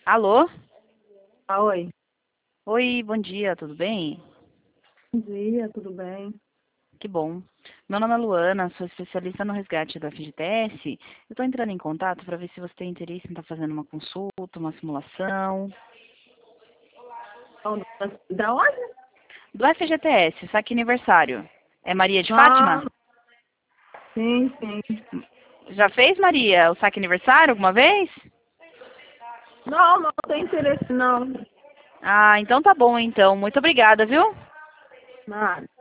Alô? Oi, Oi, bom dia, tudo bem? bom dia, tudo bem? Que bom. Meu nome é Luana, sou especialista no resgate do FGTS. Eu estou entrando em contato para ver se você tem interesse em estar fazendo uma consulta, uma simulação. Da onde? Do FGTS, saque aniversário. É Maria de Ah, Fátima? sim, sim. Já fez, Maria, o saque aniversário alguma vez? Não, não tem interesse não. Ah, então tá bom, então. Muito obrigada, viu? Nada.